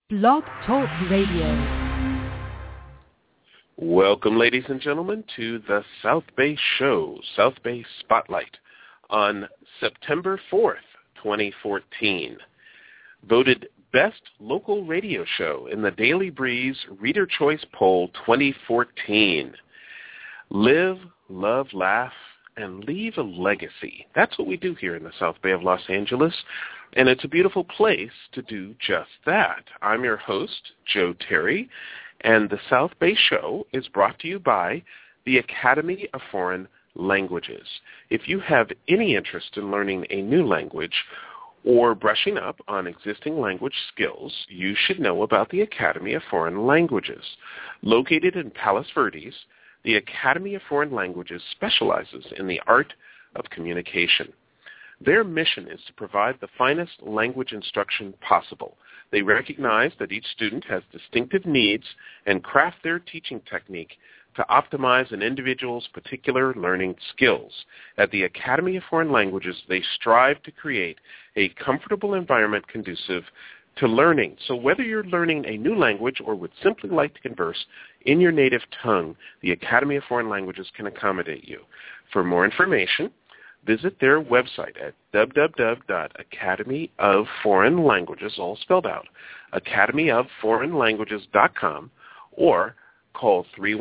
Blog Talk Radio. Welcome, ladies and gentlemen, to the South Bay Show, South Bay Spotlight, on September 4th, 2014. Voted Best Local Radio Show in the Daily Breeze Reader Choice Poll 2014. Live, love, laugh, and leave a legacy. That's what we do here in the South Bay of Los Angeles, and it's a beautiful place to do just that. I'm your host, Joe Terry, and the South Bay Show is brought to you by the Academy of Foreign Languages. If you have any interest in learning a new language or brushing up on existing language skills, you should know about the Academy of Foreign Languages. Located in Palos Verdes, the Academy of Foreign Languages specializes in the art of communication. Their mission is to provide the finest language instruction possible. They recognize that each student has distinctive needs and craft their teaching technique to optimize an individual's particular learning skills. At the Academy of Foreign Languages, they strive to create a comfortable environment conducive to learning. So whether you're learning a new language or would simply like to converse in your native tongue, the Academy of Foreign Languages can accommodate you. For more information, visit their website at www.academyofforeignlanguages, all spelled out, academyofforeignlanguages.com, or call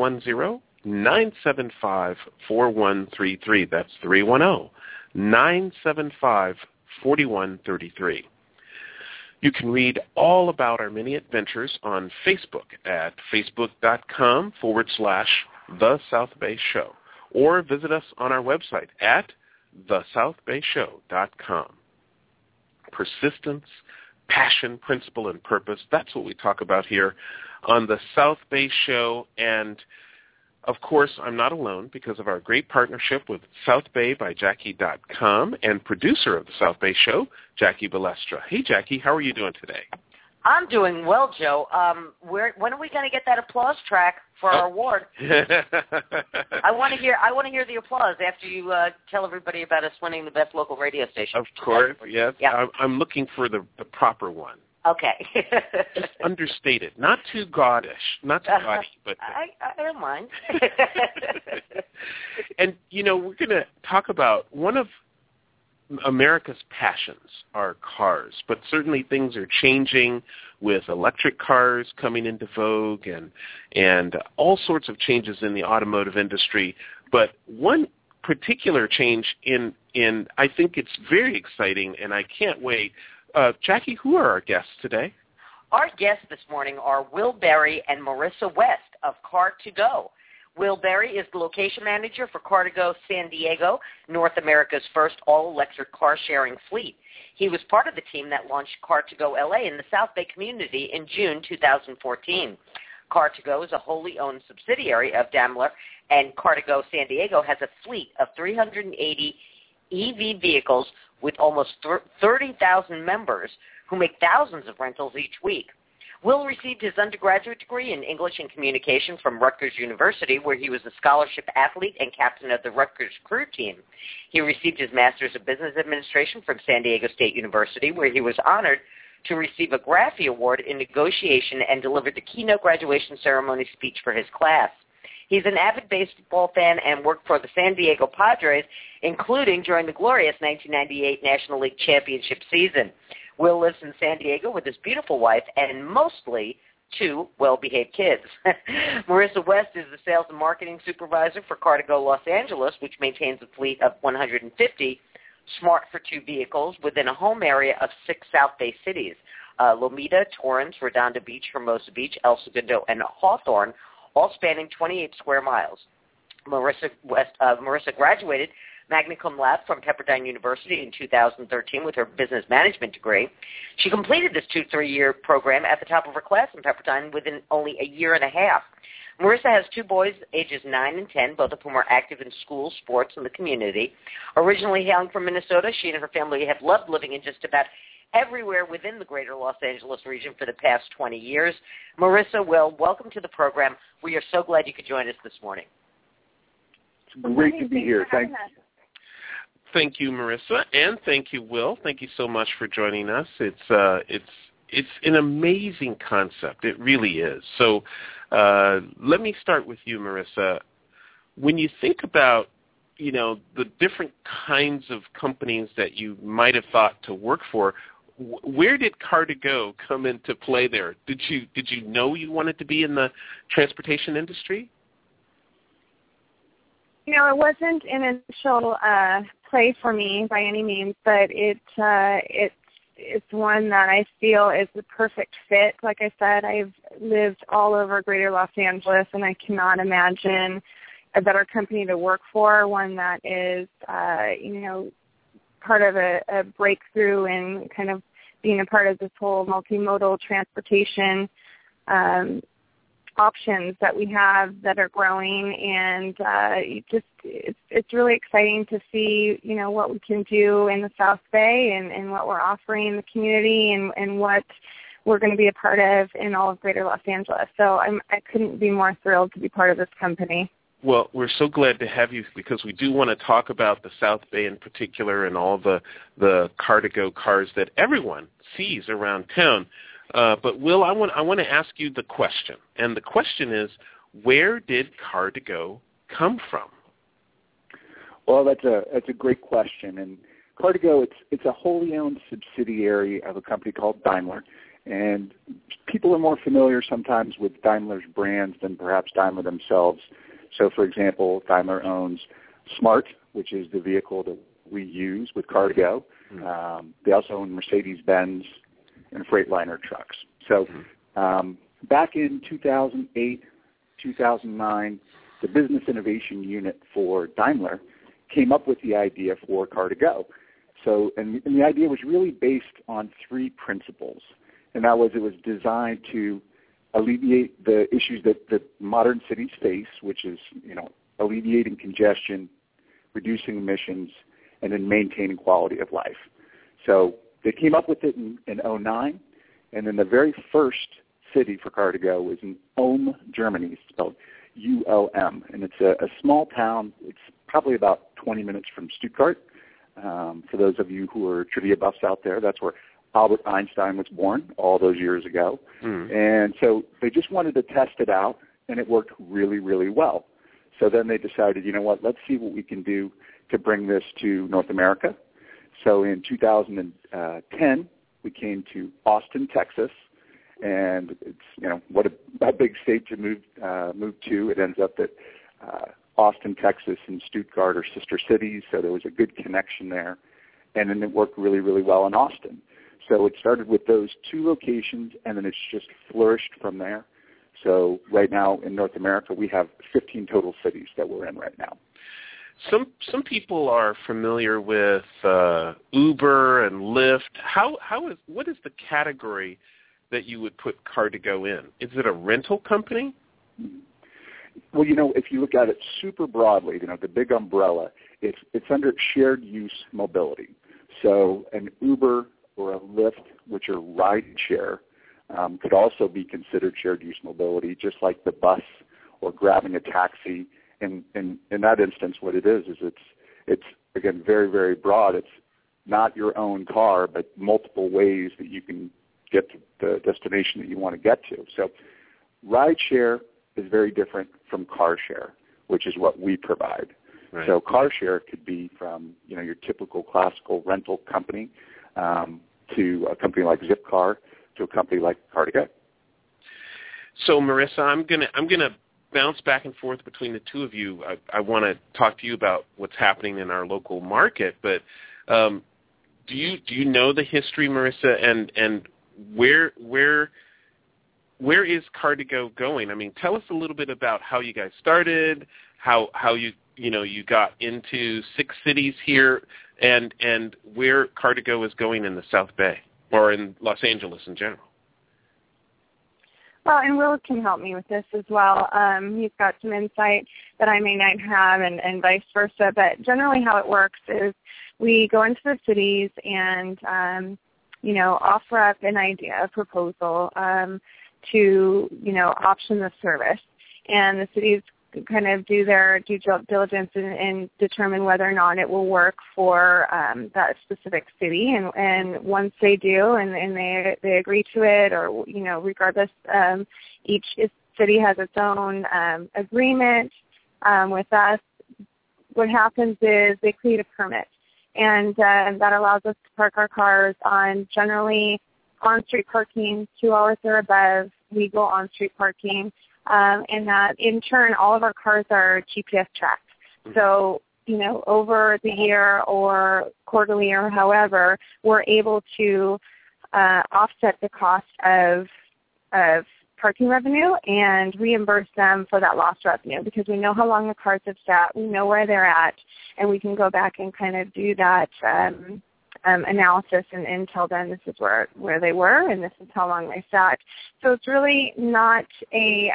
310-975-4133. That's 310-975-4133. You can read all about our many adventures on Facebook at facebook.com/The South Bay Show, or visit us on our website at thesouthbayshow.com. Persistence, passion, principle, and purpose, that's what we talk about here on the South Bay Show. And, of course, I'm not alone because of our great partnership with South Bay by Jackie.com and producer of the South Bay Show, Jackie Balestra. Hey, Jackie, how are you doing today? I'm doing well, Joe. When are we going to get that applause track for our award? I want to hear the applause after you tell everybody about us winning the best local radio station. Of course, yes. Yeah. I'm looking for the proper one. Okay. Just understated, not too gaudish, not too gaudy, but I don't mind. And we're going to talk about one of America's passions are cars, but certainly things are changing with electric cars coming into vogue and all sorts of changes in the automotive industry. But one particular change in I think it's very exciting, and I can't wait. Jackie, who are our guests today? Our guests this morning are Will Berry and Marissa West of Car2Go. Will Berry is the location manager for Car2Go San Diego, North America's first all-electric car-sharing fleet. He was part of the team that launched Car2Go LA in the South Bay community in June 2014. Car2Go is a wholly owned subsidiary of Daimler, and Car2Go San Diego has a fleet of 380 EV vehicles with almost 30,000 members who make thousands of rentals each week. Will received his undergraduate degree in English and Communication from Rutgers University, where he was a scholarship athlete and captain of the Rutgers crew team. He received his Master's of Business Administration from San Diego State University, where he was honored to receive a Graffy Award in negotiation and delivered the keynote graduation ceremony speech for his class. He's an avid baseball fan and worked for the San Diego Padres, including during the glorious 1998 National League Championship season. Will lives in San Diego with his beautiful wife and mostly 2 well-behaved kids. Marissa West is the sales and marketing supervisor for Car2Go Los Angeles, which maintains a fleet of 150 Smart for 2 vehicles within a home area of 6 South Bay cities, Lomita, Torrance, Redondo Beach, Hermosa Beach, El Segundo, and Hawthorne, all spanning 28 square miles. Marissa graduated magna cum laude from Pepperdine University in 2013 with her business management degree. She completed this 2-3-year program at the top of her class in Pepperdine within only a year and a half. Marissa has 2 boys, ages 9 and 10, both of whom are active in school, sports, and the community. Originally hailing from Minnesota, she and her family have loved living in just about everywhere within the greater Los Angeles region for the past 20 years. Marissa, Will, welcome to the program. We are so glad you could join us this morning. It's great to be here. Thank you. Thank you, Marissa, and thank you, Will. Thank you so much for joining us. It's it's an amazing concept. It really is. So let me start with you, Marissa. When you think about, the different kinds of companies that you might have thought to work for, where did Car2Go come into play there? Did you know you wanted to be in the transportation industry? It wasn't an initial play for me by any means, but it's one that I feel is the perfect fit. Like I said, I've lived all over greater Los Angeles, and I cannot imagine a better company to work for, one that is, part of a breakthrough and kind of being a part of this whole multimodal transportation options that we have that are growing, and it's really exciting to see what we can do in the South Bay and what we're offering in the community and what we're going to be a part of in all of greater Los Angeles. So I couldn't be more thrilled to be part of this company. Well, we're so glad to have you, because we do want to talk about the South Bay in particular and all the Car2Go cars that everyone sees around town. But Will, I want to ask you the question, and the question is, where did Car2Go come from? Well, that's a great question, and Car2Go, it's a wholly owned subsidiary of a company called Daimler, and people are more familiar sometimes with Daimler's brands than perhaps Daimler themselves. So, for example, Daimler owns Smart, which is the vehicle that we use with Car2Go. They also own Mercedes-Benz and Freightliner trucks. So back in 2008, 2009, the Business Innovation Unit for Daimler came up with the idea for Car2Go. So, and the idea was really based on three principles, and that was it was designed to alleviate the issues that modern cities face, which is, alleviating congestion, reducing emissions, and then maintaining quality of life. So they came up with it in 2009, and then the very first city for Car2Go was in Ulm, Germany. It's spelled ULM, and it's a small town. It's probably about 20 minutes from Stuttgart. For those of you who are trivia buffs out there, that's where Albert Einstein was born all those years ago. And so they just wanted to test it out, and it worked really, really well. So then they decided, let's see what we can do to bring this to North America. So in 2010, we came to Austin, Texas, and it's, what a big state to move to. It ends up that Austin, Texas, and Stuttgart are sister cities, so there was a good connection there. And then it worked really, really well in Austin. So it started with those two locations, and then it's just flourished from there. So right now in North America, we have 15 total cities that we're in right now. Some people are familiar with Uber and Lyft. What is the category that you would put Car2Go in? Is it a rental company? Well, if you look at it super broadly, the big umbrella, it's under shared use mobility. So an Uber or a Lyft, which are ride share, could also be considered shared use mobility, just like the bus or grabbing a taxi. And in that instance, what it is it's again very, very broad. It's not your own car, but multiple ways that you can get to the destination that you want to get to. So ride share is very different from car share, which is what we provide. Right. So car share could be from your typical classical rental company to a company like Zipcar to a company like Car2Go. So Marissa, I'm gonna bounce back and forth between the two of you. I want to talk to you about what's happening in our local market, but do you know the history, Marissa, and where is Car2Go going? I mean, tell us a little bit about how you guys started, how you got into 6 cities here, and where Car2Go is going in the South Bay or in Los Angeles in general. Well, and Will can help me with this as well. He's got some insight that I may not have and vice versa. But generally how it works is we go into the cities and, offer up an idea, a proposal to, option the service. And the cities kind of do their due diligence and determine whether or not it will work for that specific city. And once they do and they agree to it, or, regardless, each city has its own agreement with us. What happens is they create a permit, and that allows us to park our cars on generally on-street parking, 2 hours or above, legal on-street parking, and that in turn all of our cars are GPS tracked. So, over the year or quarterly or however, we're able to offset the cost of parking revenue and reimburse them for that lost revenue, because we know how long the cars have sat, we know where they're at, and we can go back and kind of do that analysis and tell them this is where they were and this is how long they sat. So it's really not a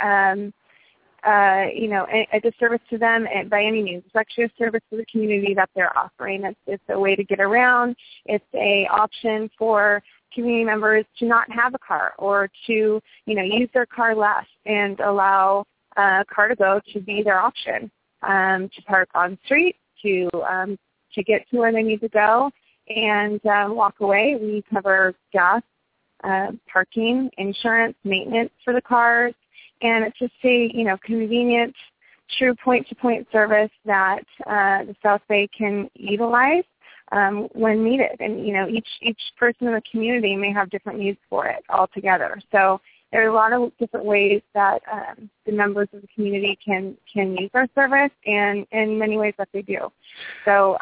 disservice to them by any means. It's actually a service to the community that they're offering. It's a way to get around. It's a option for community members to not have a car, or to use their car less and allow Car2Go to be their option, to park on street, to get to where they need to go and walk away. We cover gas, parking, insurance, maintenance for the cars, and it's just a convenient, true point-to-point service that the South Bay can utilize when needed. And each person in the community may have different needs for it altogether. So there are a lot of different ways that the members of the community can use our service, and in many ways that they do. So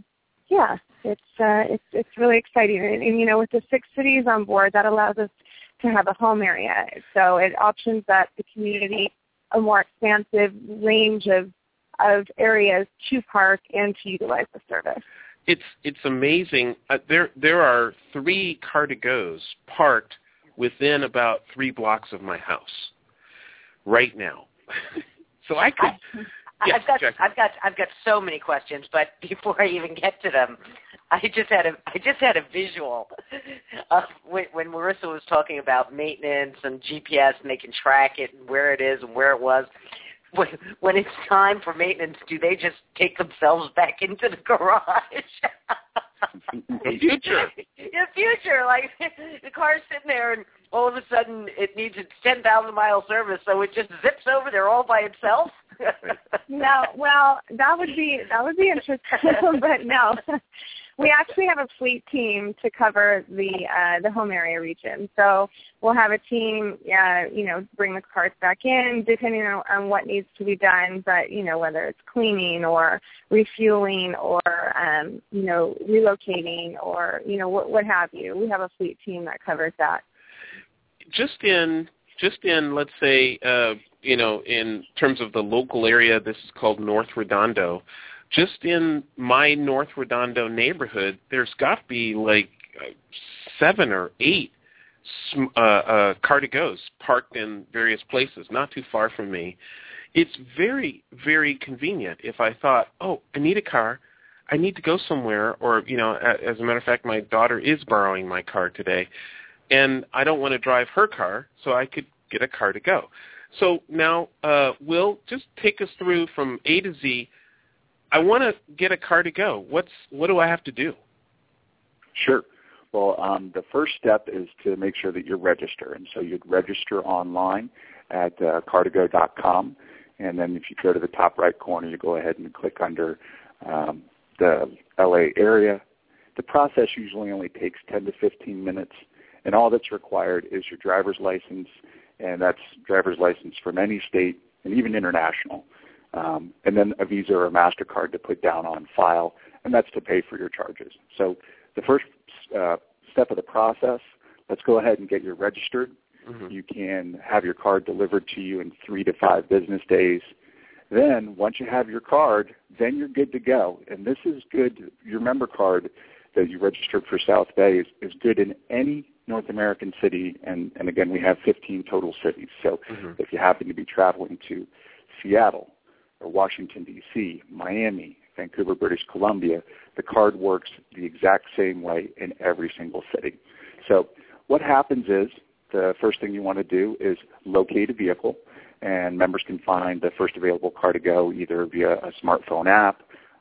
it's really exciting. And with the 6 cities on board, that allows us to have a home area. So it options that the community a more expansive range of areas to park and to utilize the service. It's amazing. There are 3 Car2Gos parked within about 3 blocks of my house right now. So I could. Yes, I've got so many questions, but before I even get to them, I just had a visual of when Marissa was talking about maintenance and GPS, and they can track it and where it is and where it was. When it's time for maintenance, do they just take themselves back into the garage? The future. The future, like the car's sitting there, and all of a sudden it needs its 10,000-mile service, so it just zips over there all by itself. No, well, that would be interesting, but no. We actually have a fleet team to cover the home area region. So we'll have a team, bring the cars back in, depending on what needs to be done. But whether it's cleaning or refueling or relocating or what have you, we have a fleet team that covers that. Just in let's say in terms of the local area, this is called North Redondo. Just in my North Redondo neighborhood, there's got to be like 7 or 8 Car2Gos parked in various places, not too far from me. It's very, very convenient. If I thought, I need a car, I need to go somewhere, or, as a matter of fact, my daughter is borrowing my car today, and I don't want to drive her car, so I could get a Car2Go. So now, Will, just take us through from A to Z. I want to get a Car2Go. What do I have to do? Sure. Well, the first step is to make sure that you're registered. And so you'd register online at car2go.com. And then if you go to the top right corner, you go ahead and click under the LA area. The process usually only takes 10 to 15 minutes. And all that's required is your driver's license, and that's driver's license from any state and even international. And then a Visa or a MasterCard to put down on file, and that's to pay for your charges. So the first step of the process, let's go ahead and get you registered. Mm-hmm. You can have your card delivered to you in 3 to 5 business days. Then once you have your card, then you're good to go. And this is good. Your member card that you registered for South Bay is good in any North American city. And again, we have 15 total cities. So if you happen to be traveling to Seattle, or Washington, D.C., Miami, Vancouver, British Columbia, the card works the exact same way in every single city. So what happens is the first thing you want to do is locate a vehicle. and members can find the first available Car2Go either via a smartphone app,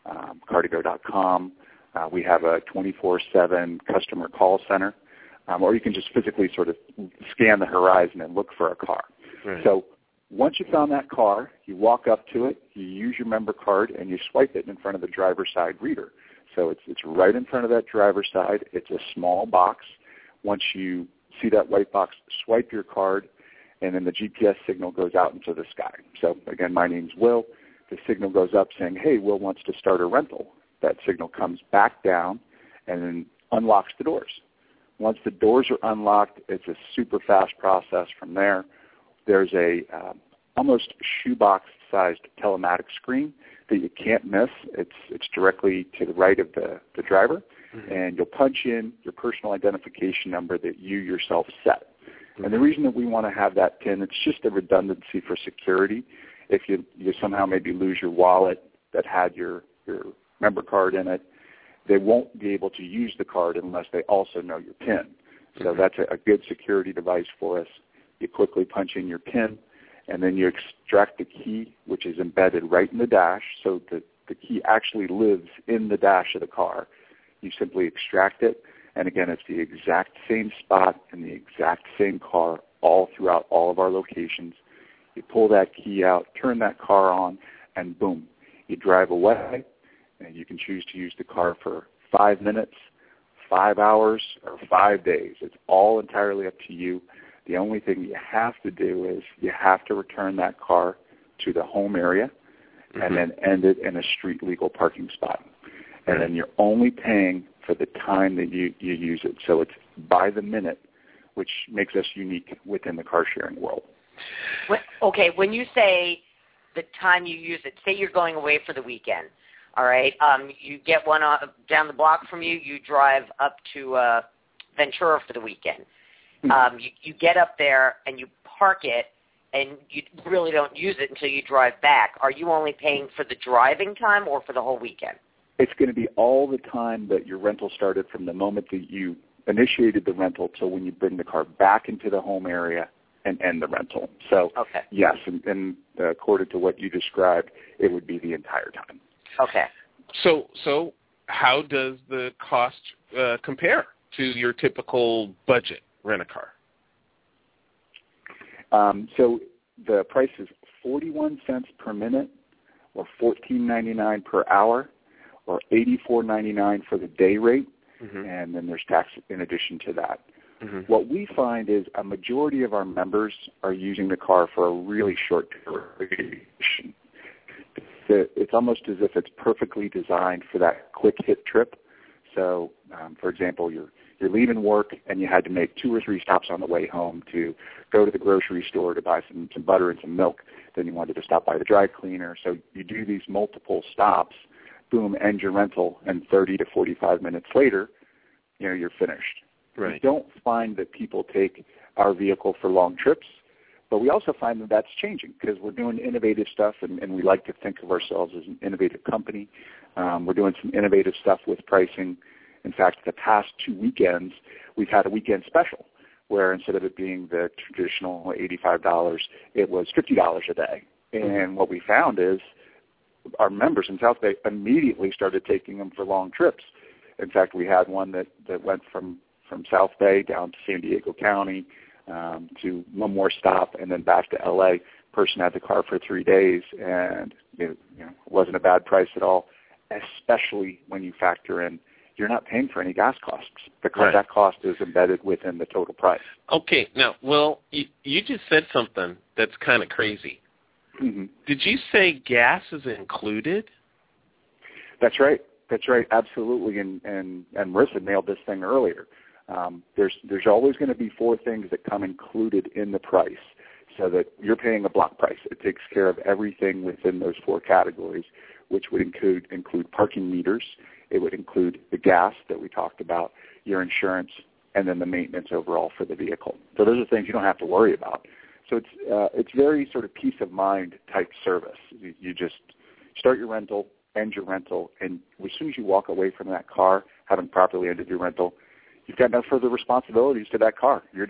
car2go.com. We have a 24/7 customer call center, or you can just physically sort of scan the horizon and look for a car. Right. So once you found that car, you walk up to it, you use your member card, and you swipe it in front of the driver's side reader. So it's right in front of that driver's side. It's a small box. Once you see that white box, swipe your card, and then the GPS signal goes out into the sky. So, again, my name's Will. The signal goes up saying, hey, Will wants to start a rental. That signal comes back down and then unlocks the doors. Once the doors are unlocked, it's a super fast process from there. There's a almost shoebox-sized telematic screen that you can't miss. It's directly to the right of the driver, and you'll punch in your personal identification number that you yourself set. And the reason that we want to have that PIN, it's just a redundancy for security. If you somehow maybe lose your wallet that had your member card in it, they won't be able to use the card unless they also know your PIN. So that's a good security device for us. You quickly punch in your PIN, and then you extract the key, which is embedded right in the dash, so the key actually lives in the dash of the car. You simply extract it, and again, it's the exact same spot in the exact same car all throughout all of our locations. You pull that key out, turn that car on, and boom, you drive away, and you can choose to use the car for 5 minutes, 5 hours, or 5 days. It's all entirely up to you. The only thing you have to do is you have to return that car to the home area and then end it in a street legal parking spot. And then you're only paying for the time that you use it. So it's by the minute, which makes us unique within the car sharing world. Okay, when you say the time you use it, say you're going away for the weekend, all right? You get one down the block from you, you drive up to Ventura for the weekend. You get up there and you park it, and you really don't use it until you drive back. Are you only paying for the driving time or for the whole weekend? It's going to be all the time that your rental started from the moment that you initiated the rental till when you bring the car back into the home area and end the rental. So, yes, and according to what you described, it would be the entire time. Okay. So how does the cost compare to your typical budget rent-a-car? So the price is 41 cents per minute, or $14.99 per hour, or $84.99 for the day rate, and then there's tax in addition to that. What we find is a majority of our members are using the car for a really short duration. It's almost as if it's perfectly designed for that quick hit trip. So, for example, you're leaving work and you had to make 2 or 3 stops on the way home to go to the grocery store to buy some butter and some milk. Then you wanted to stop by the dry cleaner. So you do these multiple stops, boom, end your rental, and 30 to 45 minutes later, you're finished. Right. We don't find that people take our vehicle for long trips, but we also find that that's changing because we're doing innovative stuff, and we like to think of ourselves as an innovative company. We're doing some innovative stuff with pricing. In fact, the past 2 weekends, we've had a weekend special where instead of it being the traditional $85, it was $50 a day. And what we found is our members in South Bay immediately started taking them for long trips. In fact, we had one that went from South Bay down to San Diego County to one more stop and then back to L.A. Person had the car for 3 days, and it wasn't a bad price at all, especially when you factor in you're not paying for any gas costs because that cost is embedded within the total price. Okay. Now, Will, you just said something that's kind of crazy. Did you say gas is included? That's right. That's right. Absolutely. And Marissa nailed this thing earlier. There's always going to be 4 things that come included in the price so that you're paying a block price. It takes care of everything within those 4 categories, which would include parking meters. It would include the gas that we talked about, your insurance, and then the maintenance overall for the vehicle. So those are things you don't have to worry about. So it's very sort of peace of mind type service. You just start your rental, end your rental, and as soon as you walk away from that car, having properly ended your rental, you've got no further responsibilities to that car. You're done.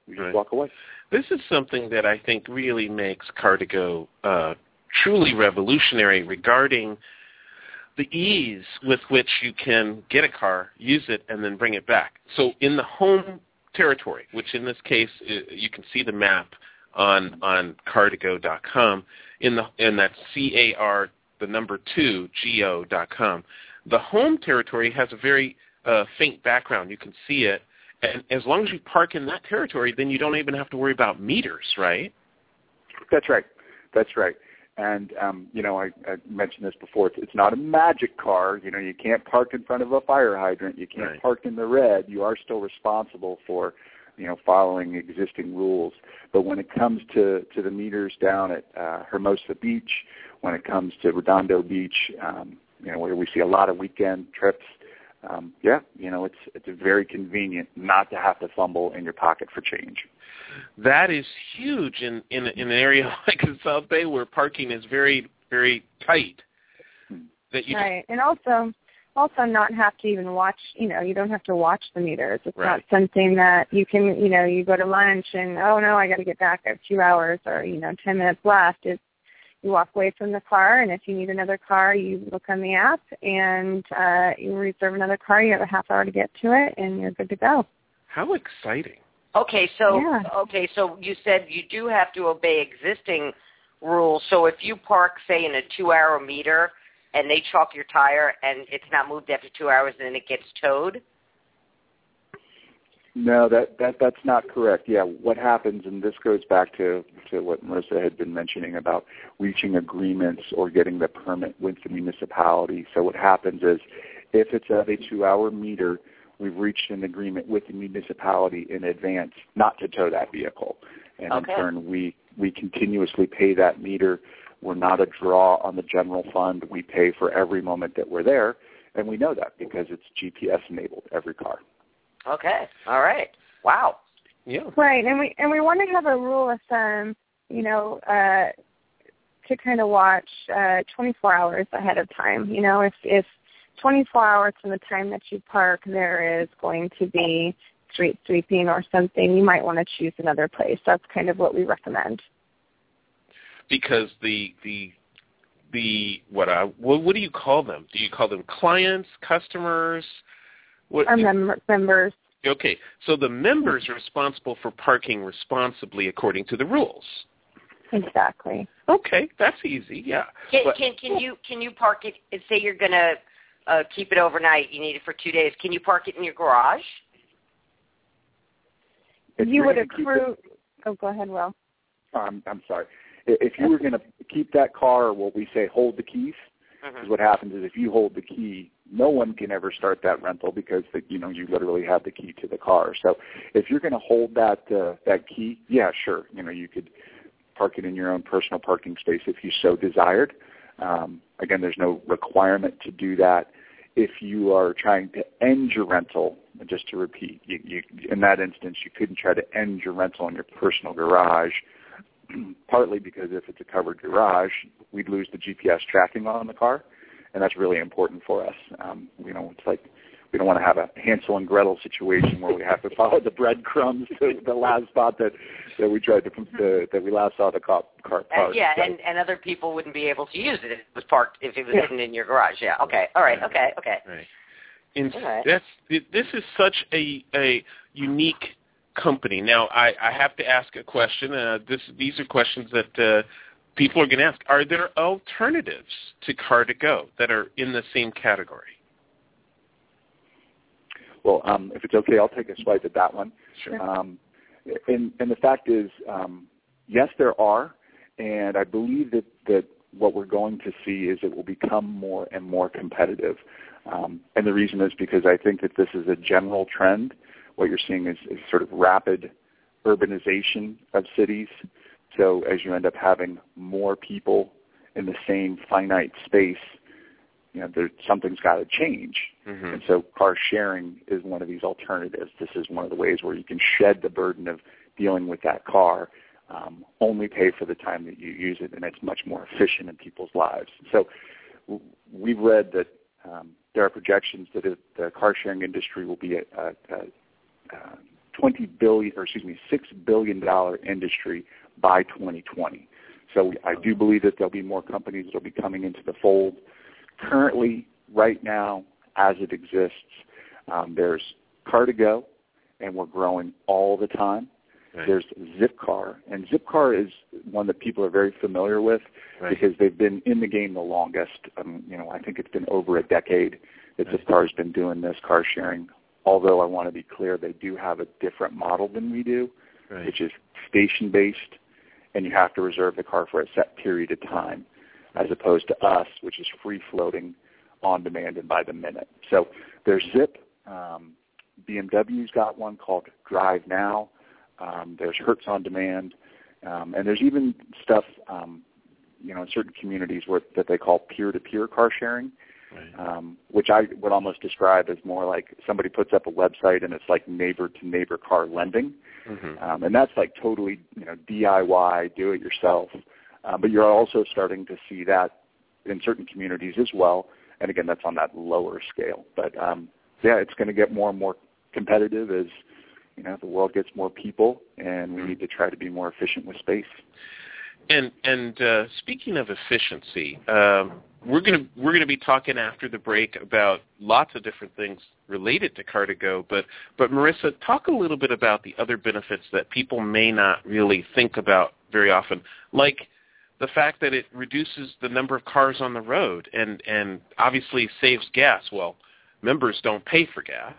we just walk away. This is something that I think really makes Car2Go truly revolutionary regarding the ease with which you can get a car, use it, and then bring it back. So in the home territory, which in this case you can see the map on car2go.com, and that's CAR, the number 2, GO.com. The home territory has a very faint background. You can see it. And as long as you park in that territory, then you don't even have to worry about meters, right? That's right. That's right. And, I mentioned this before. It's not a magic car. You can't park in front of a fire hydrant. You can't park in the red. You are still responsible for, following existing rules. But when it comes to the meters down at Hermosa Beach, when it comes to Redondo Beach, where we see a lot of weekend trips, it's very convenient not to have to fumble in your pocket for change. That is huge in an area like the South Bay where parking is very, very tight. Right, and also not have to even watch. You don't have to watch the meters. It's not something that you can. You go to lunch and I got to get back. I have 2 hours or 10 minutes left. You walk away from the car, and if you need another car, you look on the app and you reserve another car. You have a half hour to get to it, and you're good to go. How exciting! Okay, so you said you do have to obey existing rules. So if you park, say, in a 2-hour meter, and they chalk your tire, and it's not moved after 2 hours, then it gets towed. No, that's not correct. Yeah, what happens, and this goes back to what Marissa had been mentioning about reaching agreements or getting the permit with the municipality. So what happens is if it's at a 2-hour meter, we've reached an agreement with the municipality in advance not to tow that vehicle. And in turn, we continuously pay that meter. We're not a draw on the general fund. We pay for every moment that we're there, and we know that because it's GPS-enabled, every car. Okay. All right. Wow. Yeah. Right, and we want to have a rule of thumb, to kind of watch 24 hours ahead of time. If 24 hours from the time that you park, there is going to be street sweeping or something, you might want to choose another place. That's kind of what we recommend. Because what do you call them? Do you call them clients, customers? Our members. Okay, so the members are responsible for parking responsibly according to the rules. Exactly. Okay, that's easy. Yeah. Can you park it? Say you're going to keep it overnight. You need it for 2 days. Can you park it in your garage? You would accrue. Go ahead, Will. I'm sorry. If you were going to keep that car, or what we say, hold the keys, because what happens is if you hold the key, no one can ever start that rental because you literally have the key to the car. So if you're going to hold that key, yeah, sure, you could park it in your own personal parking space if you so desired. Again, there's no requirement to do that. If you are trying to end your rental, just to repeat, you in that instance, you couldn't try to end your rental in your personal garage, partly because if it's a covered garage, we'd lose the GPS tracking on the car, and that's really important for us. It's like we don't want to have a Hansel and Gretel situation where we have to follow the breadcrumbs to the last spot that we tried that we last saw the car parked. And other people wouldn't be able to use it if it was parked, if it was hidden in your garage. Yeah. Okay. All right. Okay. Right. This is such a unique company. Now, I have to ask a question. These are questions that people are going to ask. Are there alternatives to Car2Go that are in the same category? Well, if it's okay, I'll take a swipe at that one. Sure. And the fact is, yes, there are, and I believe that what we're going to see is it will become more and more competitive. And the reason is because I think that this is a general trend. What you're seeing is sort of rapid urbanization of cities. So as you end up having more people in the same finite space, something's got to change. Mm-hmm. And so car sharing is one of these alternatives. This is one of the ways where you can shed the burden of dealing with that car, only pay for the time that you use it, and it's much more efficient in people's lives. So we've read that there are projections that the car sharing industry will be $6 billion industry by 2020. So I do believe that there'll be more companies that will be coming into the fold. Currently, right now, as it exists, there's Car2Go, and we're growing all the time. Right. There's Zipcar, and Zipcar is one that people are very familiar with because they've been in the game the longest. I think it's been over a decade that Zipcar has been doing this car sharing. Although I want to be clear, they do have a different model than we do, which is station-based, and you have to reserve the car for a set period of time, as opposed to us, which is free-floating, on demand, and by the minute. So there's Zip. BMW's got one called Drive Now. There's Hertz On Demand, and there's even stuff, in certain communities that they call peer-to-peer car sharing, which I would almost describe as more like somebody puts up a website and it's like neighbor-to-neighbor car lending, and that's like totally DIY, do-it-yourself. But you're also starting to see that in certain communities as well, and again, that's on that lower scale. But it's going to get more and more competitive as the world gets more people, and we need to try to be more efficient with space. And speaking of efficiency, we're gonna be talking after the break about lots of different things related to Car2Go. But Marissa, talk a little bit about the other benefits that people may not really think about very often, like the fact that it reduces the number of cars on the road and obviously saves gas. Well, members don't pay for gas.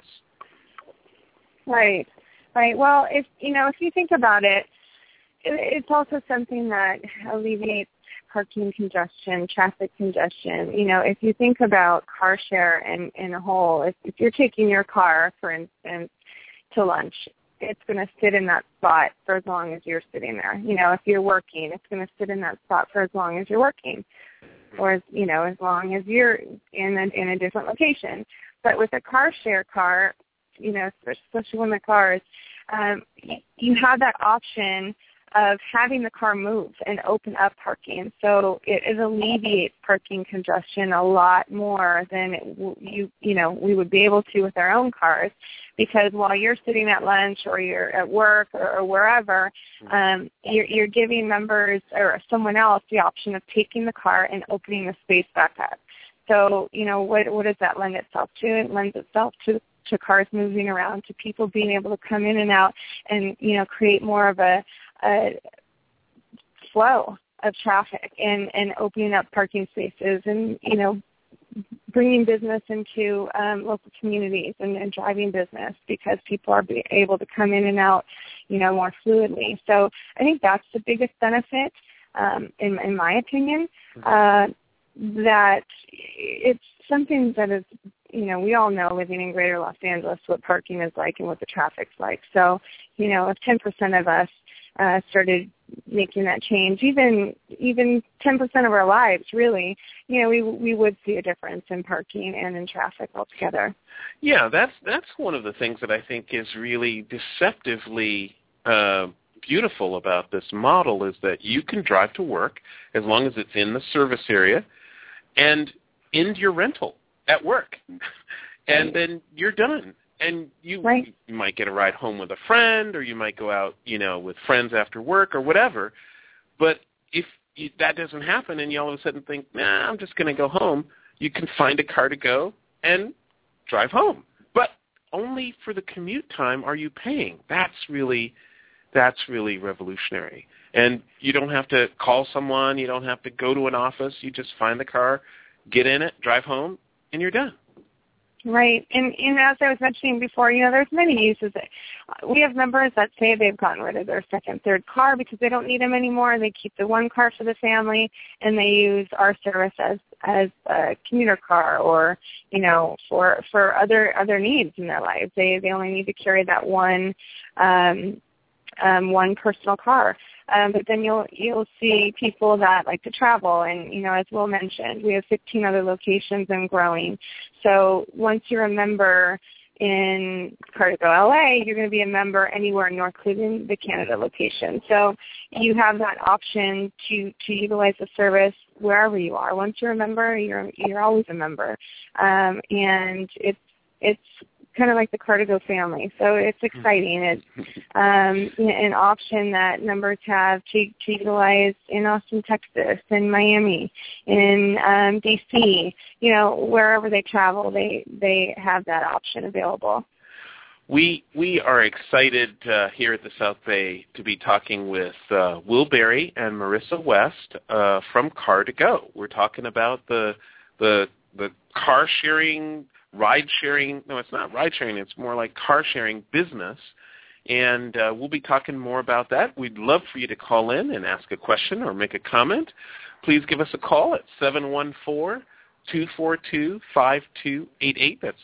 Right. Well, if you think about it, it's also something that alleviates parking congestion, traffic congestion. If you think about car share in a whole, if you're taking your car, for instance, to lunch, it's going to sit in that spot for as long as you're sitting there. If you're working, it's going to sit in that spot for as long as you're working, or as long as you're in a different location. But with a car share car, especially when the cars, you have that option of having the car move and open up parking. So it alleviates parking congestion a lot more than we would be able to with our own cars, because while you're sitting at lunch or you're at work or wherever, you're giving members or someone else the option of taking the car and opening the space back up. So, what does that lend itself to? It lends itself to cars moving around, to people being able to come in and out and, create more of a flow of traffic and opening up parking spaces and, bringing business into local communities and driving business, because people are able to come in and out, more fluidly. So I think that's the biggest benefit, in my opinion, that it's something that is, we all know, living in greater Los Angeles, what parking is like and what the traffic's like. So, if 10% of us started making that change, even 10% of our lives, really, we would see a difference in parking and in traffic altogether. Yeah, that's one of the things that I think is really deceptively beautiful about this model, is that you can drive to work as long as it's in the service area and into your rental at work, and then you're done. And you might get a ride home with a friend, or you might go out, with friends after work or whatever. But if that doesn't happen and you all of a sudden think, I'm just going to go home, you can find a Car2Go and drive home. But only for the commute time are you paying. That's really revolutionary. And you don't have to call someone. You don't have to go to an office. You just find the car, get in it, drive home, and you're done. Right. And as I was mentioning before, there's many uses. We have members that say they've gotten rid of their second, third car because they don't need them anymore. They keep the one car for the family, and they use our service as a commuter car, or, for other needs in their lives. They only need to carry that one personal car. But then you'll see people that like to travel, and as Will mentioned, we have 15 other locations and growing. So once you're a member in Car2Go LA, you're going to be a member anywhere in North Cleveland, the Canada location. So you have that option to utilize the service wherever you are. Once you're a member, you're always a member, and it's kind of like the Car2Go family. So it's exciting. It's an option that members have to utilize in Austin, Texas, in Miami, in D.C., wherever they travel, they have that option available. We are excited here at the South Bay to be talking with Will Berry and Marissa West from Car2Go. We're talking about the car sharing, ride sharing. No, it's not ride sharing. It's more like car sharing business. And we'll be talking more about that. We'd love for you to call in and ask a question or make a comment. Please give us a call at 714-242-5288. That's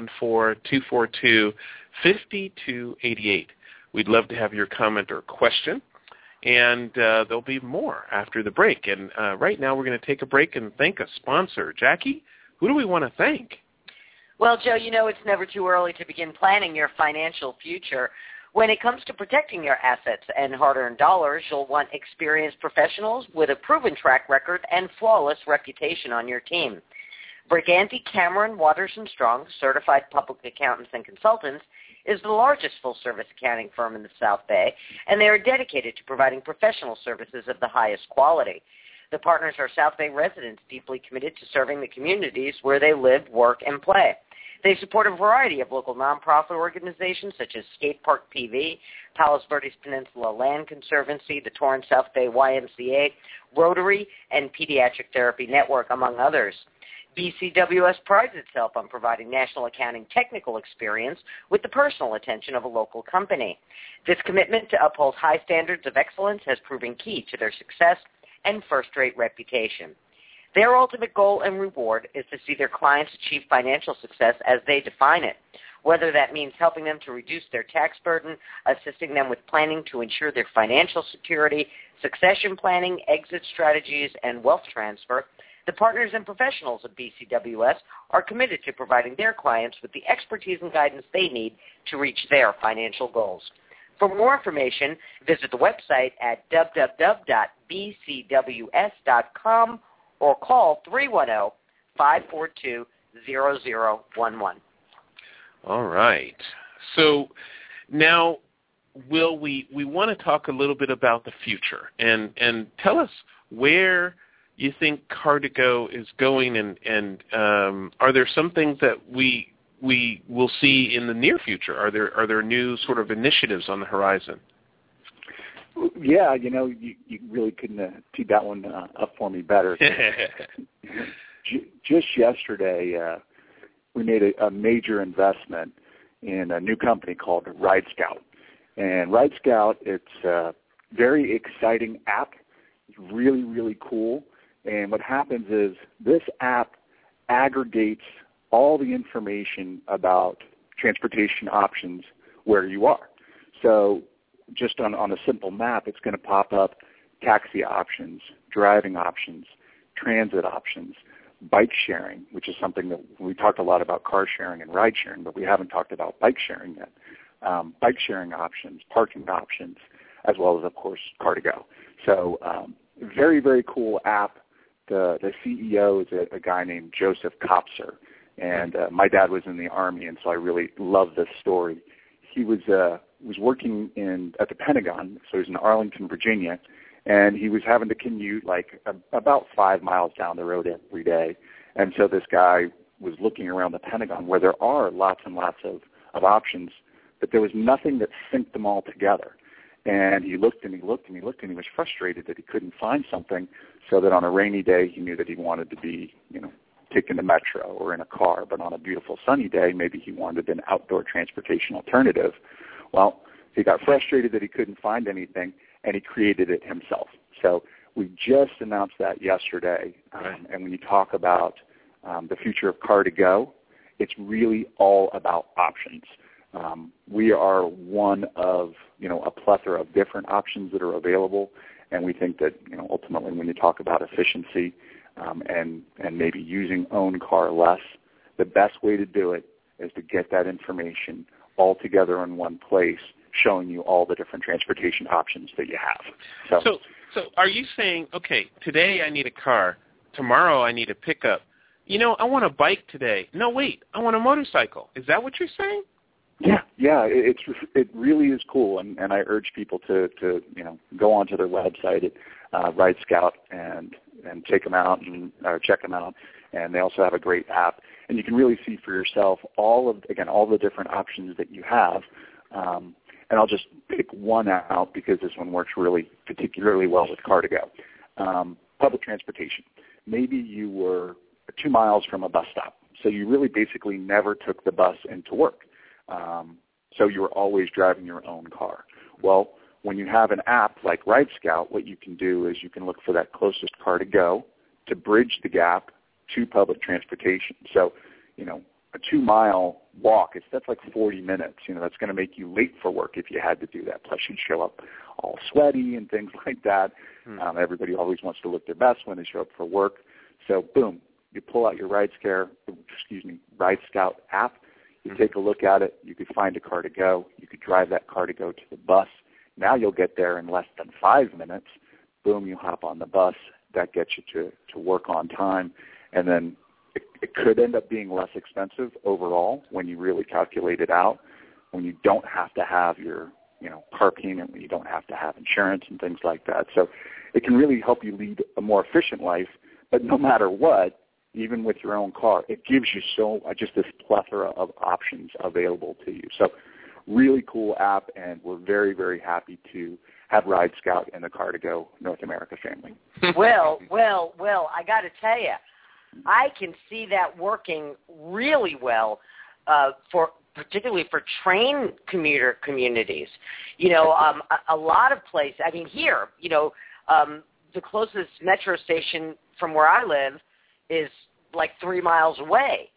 714-242-5288. We'd love to have your comment or question. And there'll be more after the break. And right now we're going to take a break and thank a sponsor. Jackie, who do we want to thank? Well, Joe, it's never too early to begin planning your financial future. When it comes to protecting your assets and hard-earned dollars, you'll want experienced professionals with a proven track record and flawless reputation on your team. Briganti, Cameron, Waters & Strong, certified public accountants and consultants, is the largest full-service accounting firm in the South Bay, and they are dedicated to providing professional services of the highest quality. The partners are South Bay residents deeply committed to serving the communities where they live, work, and play. They support a variety of local nonprofit organizations such as Skate Park PV, Palos Verdes Peninsula Land Conservancy, the Torrance South Bay YMCA, Rotary, and Pediatric Therapy Network, among others. BCWS prides itself on providing national accounting technical experience with the personal attention of a local company. This commitment to uphold high standards of excellence has proven key to their success and first-rate reputation. Their ultimate goal and reward is to see their clients achieve financial success as they define it, whether that means helping them to reduce their tax burden, assisting them with planning to ensure their financial security, succession planning, exit strategies, and wealth transfer. The partners and professionals of BCWS are committed to providing their clients with the expertise and guidance they need to reach their financial goals. For more information, visit the website at www.bcws.com or call 310-542-0011. All right. So now, Will, we want to talk a little bit about the future and tell us where you think Car2Go is going, and are there some things that we will see in the near future? Are there new sort of initiatives on the horizon? Yeah, you really couldn't have teed that one up for me better. Just yesterday, we made a major investment in a new company called Ride Scout. And Ride Scout, it's a very exciting app. It's really, really cool. And what happens is this app aggregates all the information about transportation options where you are. So just on a simple map, it's going to pop up taxi options, driving options, transit options, bike sharing, which is something that we talked a lot about car sharing and ride sharing, but we haven't talked about bike sharing yet. Bike sharing options, parking options, as well as, of course, Car2Go. So very, very cool app. The CEO is a guy named Joseph Kopser, and my dad was in the Army, and so I really love this story. He was working at the Pentagon, so he was in Arlington, Virginia, and he was having to commute about 5 miles down the road every day. And so this guy was looking around the Pentagon where there are lots and lots of options, but there was nothing that synced them all together. And he looked and he looked and he looked and he was frustrated that he couldn't find something, so that on a rainy day he knew that he wanted to be, taking the metro or in a car, but on a beautiful sunny day maybe he wanted an outdoor transportation alternative. Well, he got frustrated that he couldn't find anything, and he created it himself. So we just announced that yesterday. And when you talk about the future of Car2Go, it's really all about options. We are one of, a plethora of different options that are available, and we think that, ultimately when you talk about efficiency and maybe using own car less, the best way to do it is to get that information all together in one place, showing you all the different transportation options that you have. So are you saying, okay, today I need a car, tomorrow I need a pickup, I want a bike today. No, wait, I want a motorcycle. Is that what you're saying? Yeah, it really is cool, and I urge people to go onto their website at Ride Scout and check them out, and they also have a great app, and you can really see for yourself all the different options that you have. And I'll just pick one out because this one works really particularly well with Car2Go. Public transportation. Maybe you were 2 miles from a bus stop, so you really basically never took the bus into work. So you were always driving your own car. Well, when you have an app like Ride Scout, what you can do is you can look for that closest Car2Go to bridge the gap to public transportation. So, a 2-mile walk, that's like 40 minutes. That's going to make you late for work if you had to do that. Plus, you'd show up all sweaty and things like that. Everybody always wants to look their best when they show up for work. So, boom, you pull out your Ride Scout app. You take a look at it. You could find a Car2Go. You could drive that Car2Go to the bus. Now you'll get there in less than 5 minutes. Boom, you hop on the bus. That gets you to work on time. And then it could end up being less expensive overall when you really calculate it out, when you don't have to have your car payment, when you don't have to have insurance and things like that. So it can really help you lead a more efficient life. But no matter what, even with your own car, it gives you just this plethora of options available to you. So really cool app, and we're very, very happy to have Ride Scout in the Car2Go North America family. Well, I got to tell you, I can see that working really well particularly for train commuter communities. A lot of places, here, the closest metro station from where I live is like 3 miles away,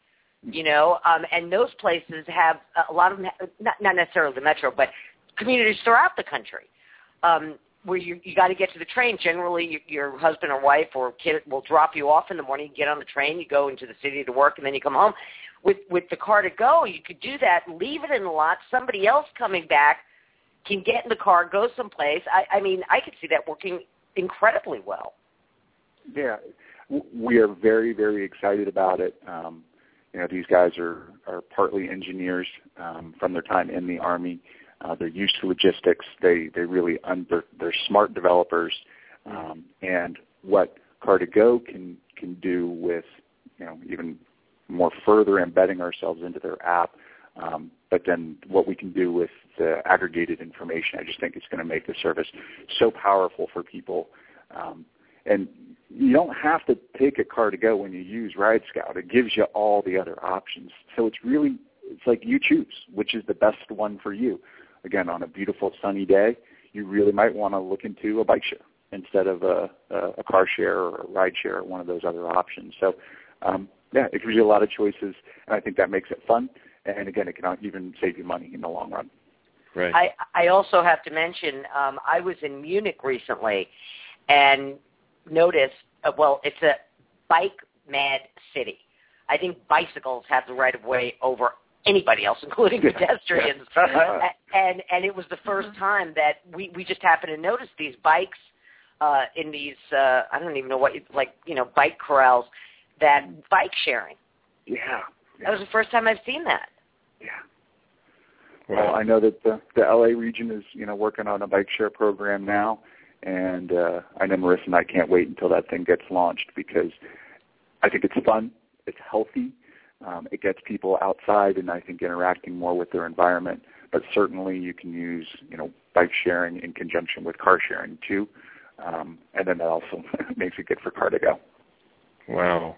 and those places have a lot of them, not necessarily the metro, but communities throughout the country where you got to get to the train. Generally, your husband or wife or kid will drop you off in the morning, you get on the train, you go into the city to work, and then you come home. With the Car2Go, you could do that, leave it in the lot, somebody else coming back can get in the car, go someplace. I could see that working incredibly well. Yeah, we are very, very excited about it. These guys are partly engineers from their time in the Army. They're used to logistics. They really they're smart developers. And what Car2Go can do with even more further embedding ourselves into their app, but then what we can do with the aggregated information, I just think it's going to make the service so powerful for people. And you don't have to take a Car2Go when you use Ride Scout. It gives you all the other options. So it's like you choose which is the best one for you. Again, on a beautiful sunny day, you really might want to look into a bike share instead of a car share or a ride share or one of those other options. So, it gives you a lot of choices, and I think that makes it fun. And again, it can even save you money in the long run. Right. I also have to mention, I was in Munich recently and noticed, it's a bike-mad city. I think bicycles have the right of way over anybody else, including pedestrians. And it was the first time that we just happened to notice these bikes in these, I don't even know what, bike corrals, that bike sharing. Yeah. That was the first time I've seen that. Yeah. Well, I know that the LA region is, working on a bike share program now, and I know Marissa and I can't wait until that thing gets launched because I think it's fun, it's healthy, it gets people outside and I think interacting more with their environment. But certainly you can use, bike sharing in conjunction with car sharing too, and then that also makes it good for Car2Go. Wow.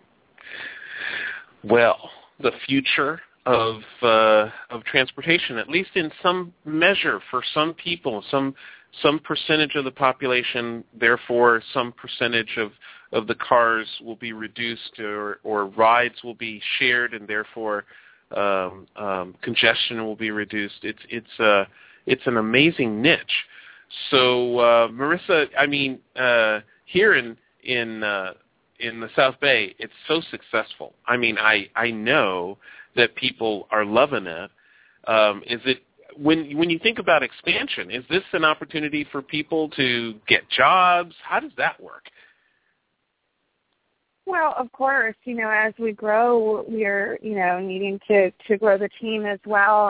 Well, the future of transportation, at least in some measure for some people, some percentage of the population, therefore some percentage of the cars will be reduced or rides will be shared, and therefore congestion will be reduced. It's an amazing niche. So Marissa, here in the South Bay, it's so successful. I know that people are loving it. Is it when you think about expansion, is this an opportunity for people to get jobs? How does that work? Well, of course, as we grow, we're, needing to grow the team as well.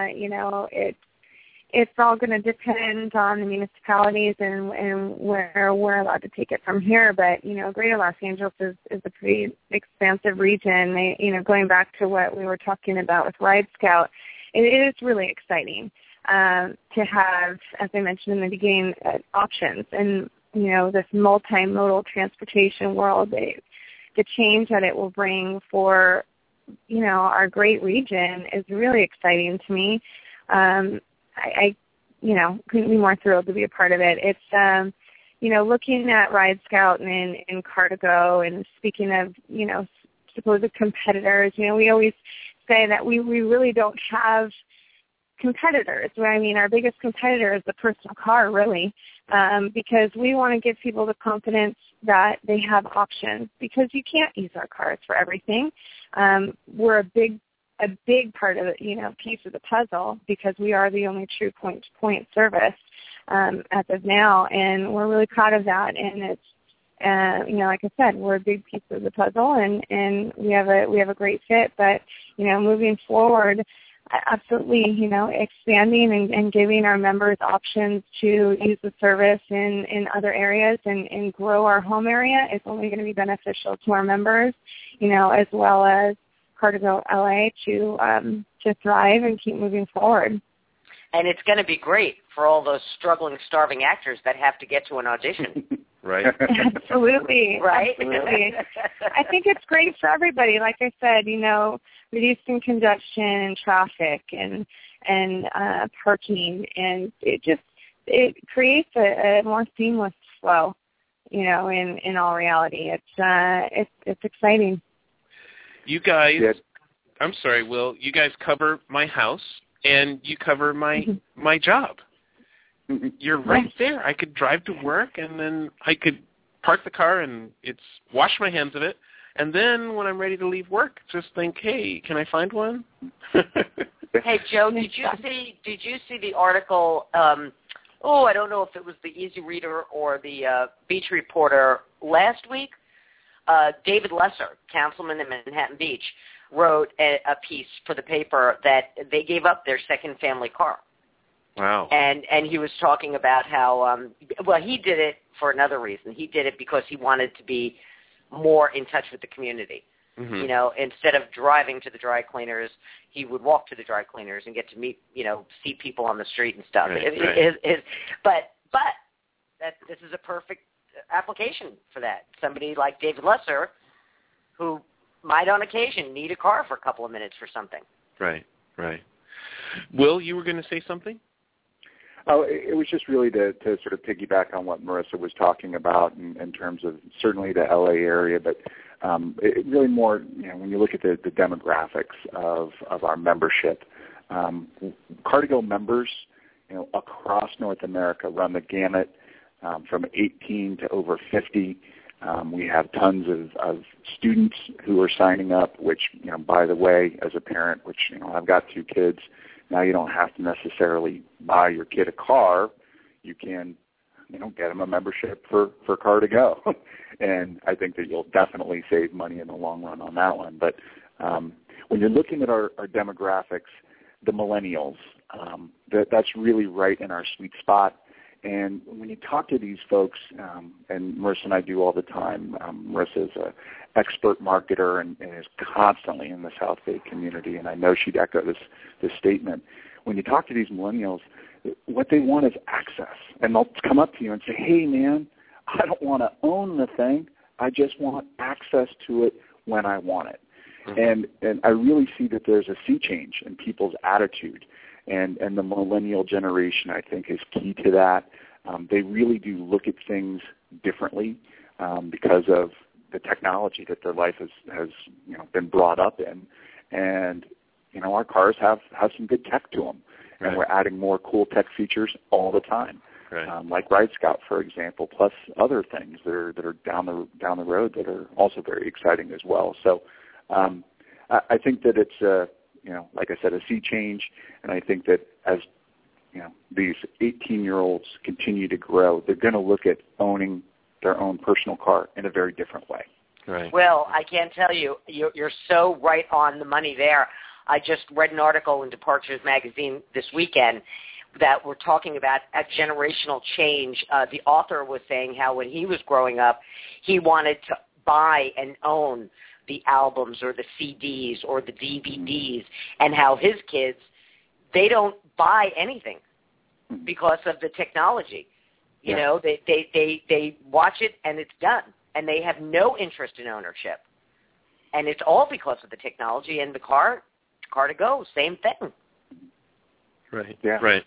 It's all going to depend on the municipalities and where we're allowed to take it from here. But, Greater Los Angeles is a pretty expansive region. Going back to what we were talking about with Ride Scout, it is really exciting to have, as I mentioned in the beginning, options. And, this multimodal transportation world, the change that it will bring for, our great region is really exciting to me. I couldn't be more thrilled to be a part of it. It's, looking at Ride Scout and Car2Go, and speaking of, supposed competitors, we always say that we really don't have competitors. Our biggest competitor is the personal car, really, because we want to give people the confidence that they have options, because you can't use our cars for everything. We're a big part of it, piece of the puzzle, because we are the only true point-to-point service as of now, and we're really proud of that. And it's, like I said, we're a big piece of the puzzle, and we have a great fit. But moving forward, absolutely, expanding and giving our members options to use the service in other areas and grow our home area is only going to be beneficial to our members, as well as Car2Go LA to thrive and keep moving forward. And it's going to be great for all those struggling, starving actors that have to get to an audition. Right. Absolutely. Right. Absolutely. I think it's great for everybody. Like I said, reducing congestion and traffic and parking, and it creates a more seamless flow, in all reality. It's exciting. You guys, I'm sorry, Will, you guys cover my house and you cover my job. You're right there. I could drive to work, and then I could park the car and wash my hands of it. And then when I'm ready to leave work, just think, hey, can I find one? Hey, Joe, did you see the article? I don't know if it was the Easy Reader or the Beach Reporter last week. David Lesser, councilman in Manhattan Beach, wrote a piece for the paper that they gave up their second family car. Wow. And he was talking about how, he did it for another reason. He did it because he wanted to be more in touch with the community. Mm-hmm. Instead of driving to the dry cleaners, he would walk to the dry cleaners and get to meet, see people on the street and stuff. Right. But this is a perfect application for that. Somebody like David Lesser, who might on occasion need a car for a couple of minutes for something. Right. Will, you were going to say something? Oh, it was just really to sort of piggyback on what Marissa was talking about in terms of certainly the LA area, but it really more, when you look at the demographics of our membership, Car2Go members, across North America run the gamut from 18 to over 50. We have tons of students who are signing up, which, by the way, as a parent, which, I've got 2 kids, now you don't have to necessarily buy your kid a car. You can, get them a membership for Car2Go. And I think that you'll definitely save money in the long run on that one. But when you're looking at our demographics, the millennials, that's really right in our sweet spot. And when you talk to these folks, and Marissa and I do all the time, Marissa is an expert marketer and is constantly in the South Bay community, and I know she'd echo this statement. When you talk to these millennials, what they want is access. And they'll come up to you and say, hey, man, I don't want to own the thing. I just want access to it when I want it. Mm-hmm. And I really see that there's a sea change in people's attitude. And the millennial generation, I think, is key to that. They really do look at things differently because of the technology that their life has been brought up in. And, our cars have some good tech to them. Right. And we're adding more cool tech features all the time, right. Like Ride Scout, for example, plus other things that are down the road that are also very exciting as well. So I think that it's like I said, a sea change, and I think that as these 18-year-olds continue to grow, they're going to look at owning their own personal car in a very different way. Right. Well, I can't tell you. You're so right on the money there. I just read an article in Departures magazine this weekend that we're talking about a generational change. The author was saying how when he was growing up, he wanted to buy and own the albums or the CDs or the DVDs, and how his kids, they don't buy anything because of the technology. You know, they watch it and it's done, and they have no interest in ownership. And it's all because of the technology. And the car to go, same thing. Right. Yeah. Right.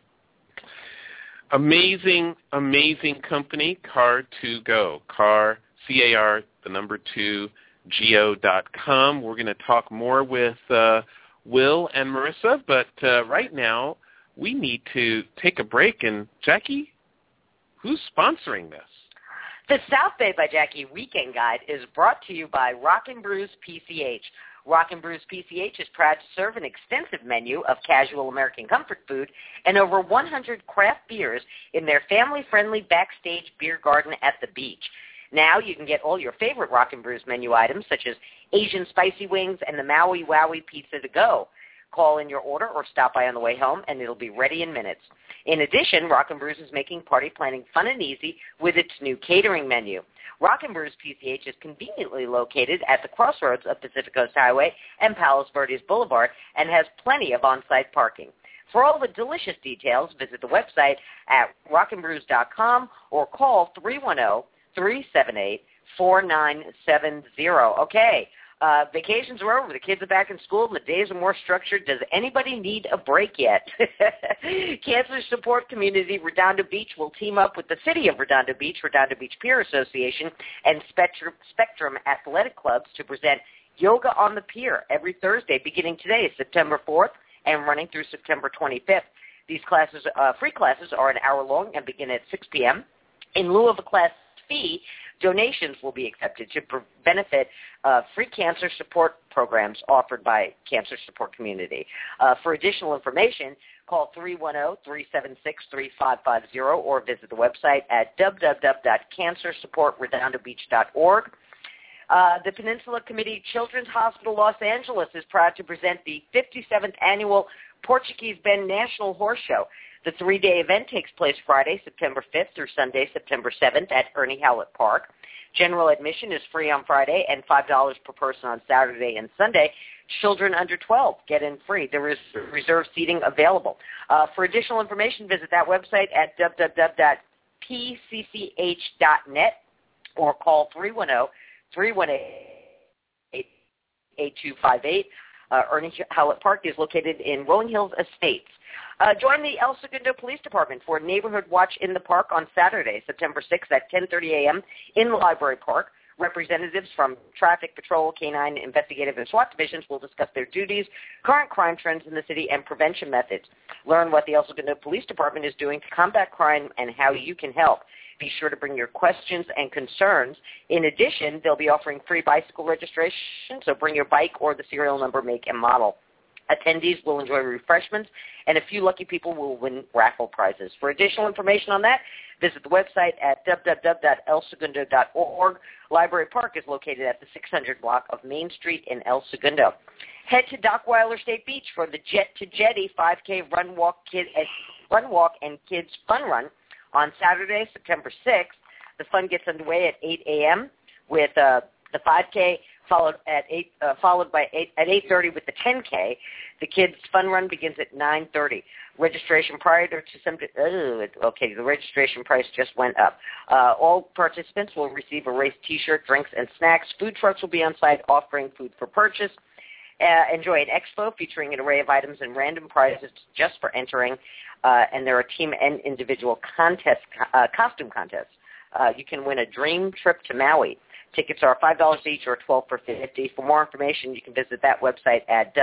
Amazing company, Car2Go. Car, C-A-R, 2, go.com. We're going to talk more with Will and Marissa, but right now we need to take a break. And Jackie, who's sponsoring this? The South Bay by Jackie Weekend Guide is brought to you by Rockin' Brews PCH. Rockin' Brews PCH is proud to serve an extensive menu of casual American comfort food and over 100 craft beers in their family-friendly backstage beer garden at the beach. Now you can get all your favorite Rockin' Brews menu items such as Asian spicy wings and the Maui Wowie pizza to go. Call in your order or stop by on the way home, and it'll be ready in minutes. In addition, Rockin' Brews is making party planning fun and easy with its new catering menu. Rockin' Brews PCH is conveniently located at the crossroads of Pacific Coast Highway and Palos Verdes Boulevard and has plenty of on-site parking. For all the delicious details, visit the website at rockinbrews.com or call 310-378-4970. Okay. Vacations are over. The kids are back in school. The days are more structured. Does anybody need a break yet? Cancer Support Community Redondo Beach will team up with the City of Redondo Beach Pier Association, and Spectrum Athletic Clubs to present Yoga on the Pier every Thursday beginning today, September 4th, and running through September 25th. These classes, free classes, are an hour long and begin at 6 p.m. In lieu of a class fee, donations will be accepted to benefit free cancer support programs offered by Cancer Support Community. For additional information, call 310-376-3550 or visit the website at www.cancersupportredondobeach.org. The Peninsula Committee Children's Hospital Los Angeles is proud to present the 57th Annual Portuguese Bend National Horse Show. The 3-day event takes place Friday, September 5th through Sunday, September 7th at Ernie Howlett Park. General admission is free on Friday and $5 per person on Saturday and Sunday. Children under 12 get in free. There is reserved seating available. For additional information, visit that website at www.pcch.net or call 310-318-8258. Ernie Howlett Park is located in Rolling Hills Estates. Join the El Segundo Police Department for Neighborhood Watch in the Park on Saturday, September 6th at 10:30 a.m. in the Library Park. Representatives from Traffic Patrol, Canine, Investigative, and SWAT divisions will discuss their duties, current crime trends in the city, and prevention methods. Learn what the El Segundo Police Department is doing to combat crime and how you can help. Be sure to bring your questions and concerns. In addition, they'll be offering free bicycle registration, so bring your bike or the serial number, make, and model. Attendees will enjoy refreshments, and a few lucky people will win raffle prizes. For additional information on that, visit the website at www.elsegundo.org. Library Park is located at the 600 block of Main Street in El Segundo. Head to Dockweiler State Beach for the Jet to Jetty 5K Run Walk and Kids Fun Run on Saturday, September 6th. The fun gets underway at 8 a.m. with the 5K followed at 8:30 with the 10K. The kids' fun run begins at 9:30. Registration prior to the registration price just went up. All participants will receive a race T-shirt, drinks, and snacks. Food trucks will be on site offering food for purchase. Enjoy an expo featuring an array of items and random prizes just for entering. And there are team and individual costume contests. You can win a dream trip to Maui. Tickets are $5 each or $12 for $50. For more information, you can visit that website at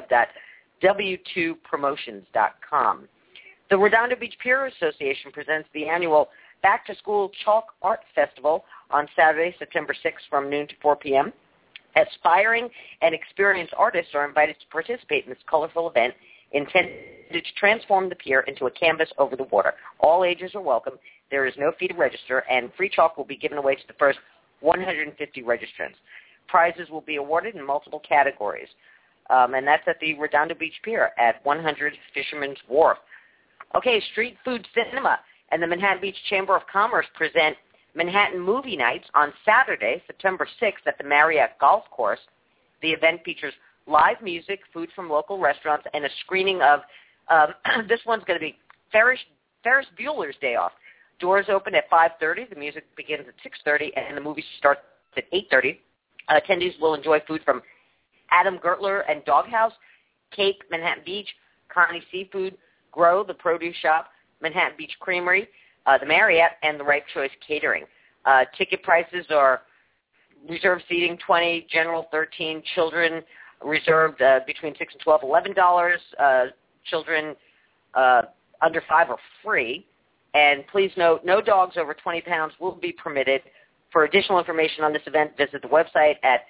www.w2promotions.com. The Redondo Beach Pier Association presents the annual Back to School Chalk Art Festival on Saturday, September 6th from noon to 4 p.m. Aspiring and experienced artists are invited to participate in this colorful event intended to transform the pier into a canvas over the water. All ages are welcome. There is no fee to register, and free chalk will be given away to the first 150 registrants. Prizes will be awarded in multiple categories. And that's at the Redondo Beach Pier at 100 Fisherman's Wharf. Okay, Street Food Cinema and the Manhattan Beach Chamber of Commerce present Manhattan Movie Nights on Saturday, September 6th at the Marriott Golf Course. The event features live music, food from local restaurants, and a screening of, this one's going to be Ferris Bueller's Day Off. Doors open at 5:30. The music begins at 6:30, and the movie starts at 8:30. Attendees will enjoy food from Adam Gertler and Doghouse, Cape, Manhattan Beach, Connie Seafood, Grow, the Produce Shop, Manhattan Beach Creamery, the Marriott, and the Right Choice Catering. Ticket prices are reserved seating $20, general $13, children reserved between $6 and $12, $11. Children under 5 are free. And please note, no dogs over 20 pounds will be permitted. For additional information on this event, visit the website at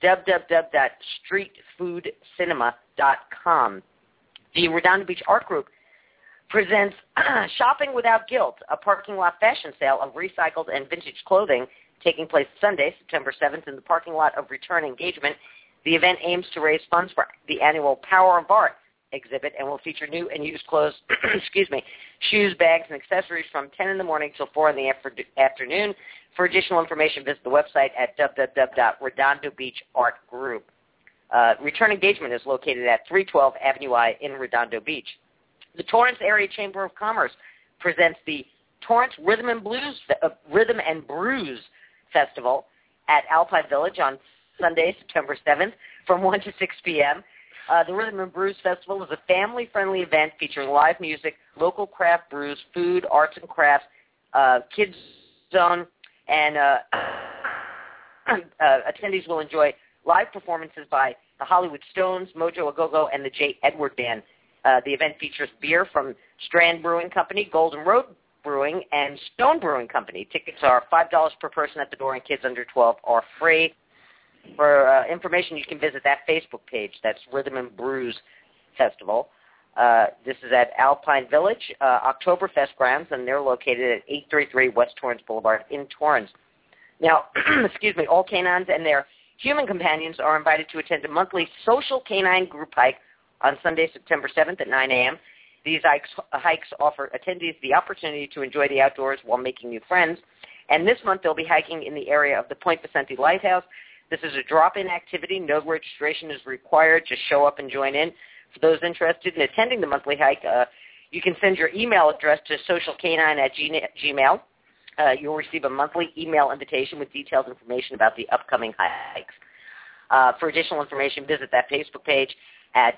www.streetfoodcinema.com. The Redondo Beach Art Group presents Shopping Without Guilt, a parking lot fashion sale of recycled and vintage clothing taking place Sunday, September 7th, in the parking lot of Return Engagement. The event aims to raise funds for the annual Power of Art exhibit and will feature new and used clothes, shoes, bags, and accessories from 10 in the morning till 4 in the afternoon. For additional information, visit the website at www.Redondo Beach Art Group. Return Engagement is located at 312 Avenue I in Redondo Beach. The Torrance Area Chamber of Commerce presents the Torrance Rhythm and Brews Festival at Alpine Village on Sunday, September 7th from 1 to 6 p.m. The Rhythm and Brews Festival is a family-friendly event featuring live music, local craft brews, food, arts and crafts, kids zone, and attendees will enjoy live performances by the Hollywood Stones, Mojo A Go-Go, and the J. Edward Band. The event features beer from Strand Brewing Company, Golden Road Brewing, and Stone Brewing Company. Tickets are $5 per person at the door, and kids under 12 are free. For information, you can visit that Facebook page. That's Rhythm and Brews Festival. This is at Alpine Village, Oktoberfest grounds, and they're located at 833 West Torrance Boulevard in Torrance. Now, all canines and their human companions are invited to attend a monthly social canine group hike on Sunday, September 7th at 9 a.m. These hikes offer attendees the opportunity to enjoy the outdoors while making new friends. And this month, they'll be hiking in the area of the Point Vicente Lighthouse. This is a drop-in activity. No registration is required. Just show up and join in. For those interested in attending the monthly hike, you can send your email address to socialcanine@gmail. You'll receive a monthly email invitation with detailed information about the upcoming hikes. For additional information, visit that Facebook page at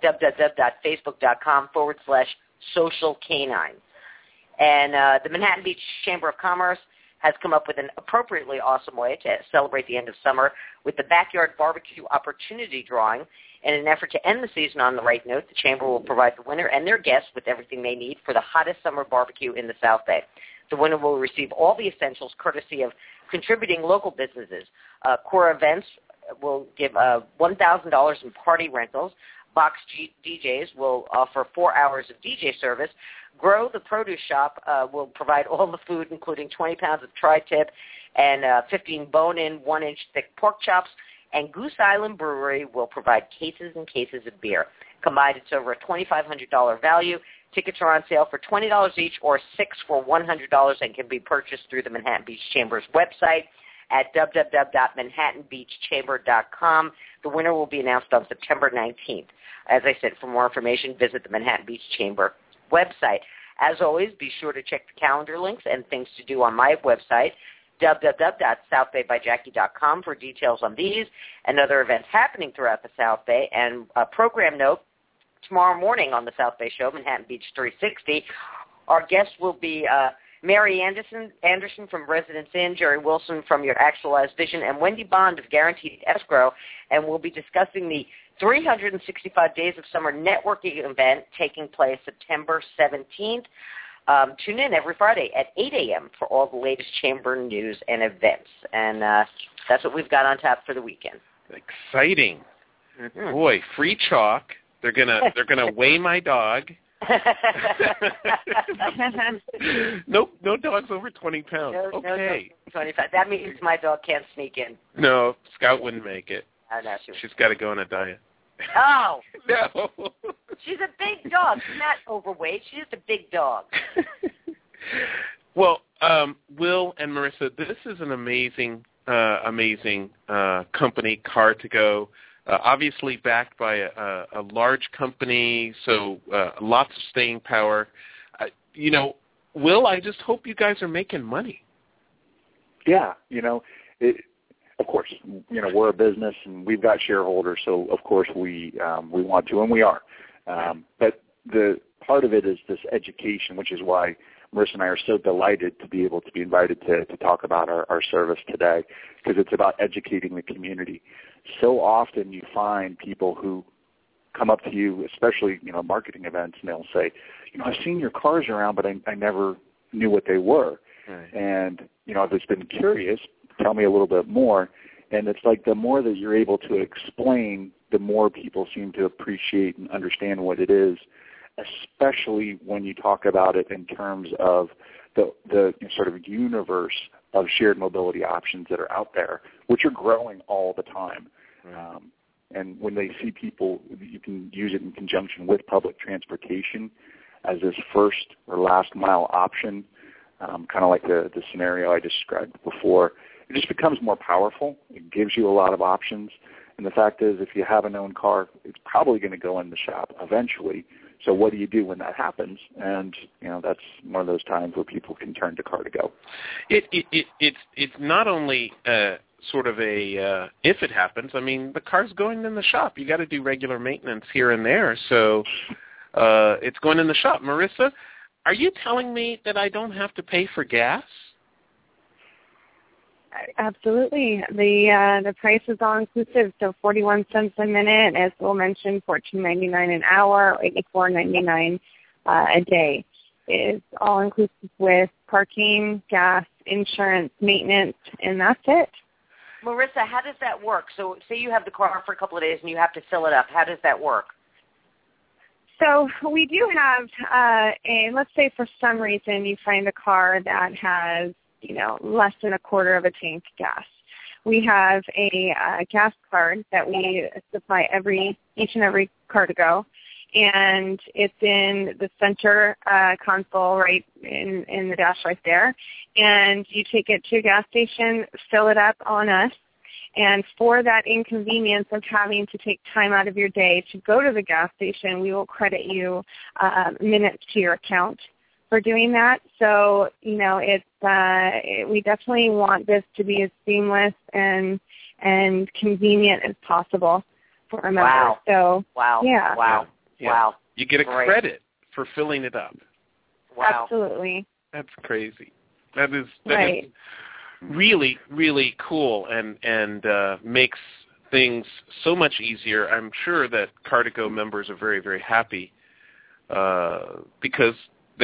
www.facebook.com/socialcanine. And the Manhattan Beach Chamber of Commerce has come up with an appropriately awesome way to celebrate the end of summer with the Backyard Barbecue Opportunity Drawing. In an effort to end the season on the right note, the Chamber will provide the winner and their guests with everything they need for the hottest summer barbecue in the South Bay. The winner will receive all the essentials courtesy of contributing local businesses. Core Events will give $1,000 in party rentals. Box DJs will offer 4 hours of DJ service. Grow, the produce shop, will provide all the food, including 20 pounds of tri-tip and 15 bone-in, 1-inch thick pork chops. And Goose Island Brewery will provide cases and cases of beer. Combined, it's over a $2,500 value. Tickets are on sale for $20 each or 6 for $100 and can be purchased through the Manhattan Beach Chamber's website at www.manhattanbeachchamber.com. The winner will be announced on September 19th. As I said, for more information, visit the Manhattan Beach Chamber website. As always, be sure to check the calendar links and things to do on my website, www.southbaybyjackie.com, for details on these and other events happening throughout the South Bay. And a program note, tomorrow morning on the South Bay Show, Manhattan Beach 360, our guests will be Mary Anderson from Residence Inn, Jerry Wilson from Your Actualized Vision, and Wendy Bond of Guaranteed Escrow, and we'll be discussing the 365 Days of Summer networking event taking place September 17th. Tune in every Friday at 8 a.m. for all the latest chamber news and events. And that's what we've got on tap for the weekend. Exciting. Mm-hmm. Boy, free chalk. They're gonna weigh my dog. Nope, no dogs over 20 pounds. No, okay. No 25. That means my dog can't sneak in. No, Scout wouldn't make it. I know she was. She's got to go on a diet. Oh. No. She's a big dog. She's not overweight. She's just a big dog. Well, Will and Marissa, this is an amazing company, Car2Go. Obviously backed by a large company, so lots of staying power. Will, I just hope you guys are making money. Yeah, of course, we're a business and we've got shareholders, so of course we want to, and we are. But the part of it is this education, which is why Marissa and I are so delighted to be able to be invited to talk about our service today, because it's about educating the community. So often you find people who come up to you, especially, marketing events, and they'll say, I've seen your cars around, but I never knew what they were. Right. And, I've just been curious. Tell me a little bit more. And it's like the more that you're able to explain, the more people seem to appreciate and understand what it is, especially when you talk about it in terms of the sort of universe of shared mobility options that are out there, which are growing all the time. Right. And when they see people, you can use it in conjunction with public transportation as this first or last mile option, kind of like the scenario I described before. It just becomes more powerful. It gives you a lot of options. And the fact is, if you have an owned car, it's probably going to go in the shop eventually. So what do you do when that happens? And, that's one of those times where people can turn to Car2Go. It's not only sort of a if it happens. I mean, the car's going in the shop. You got to do regular maintenance here and there. So it's going in the shop. Marissa, are you telling me that I don't have to pay for gas? Absolutely. The price is all inclusive, so 41 cents a minute, as Will mentioned, $14.99 an hour, $84.99 a day. It's all inclusive with parking, gas, insurance, maintenance, and that's it. Marissa, how does that work? So say you have the car for a couple of days and you have to fill it up. How does that work? So we do have let's say for some reason you find a car that has less than a quarter of a tank gas. We have a gas card that we supply each and every Car2Go, and it's in the center console right in the dash right there. And you take it to a gas station, fill it up on us, and for that inconvenience of having to take time out of your day to go to the gas station, we will credit you minutes to your account for doing that. So, we definitely want this to be as seamless and convenient as possible for our members. Wow. So, wow. Yeah. Wow. Yeah. Wow. You get a credit for filling it up. Wow. Absolutely. That's crazy. That is right. Really, really cool and makes things so much easier. I'm sure that Car2Go members are very, very happy because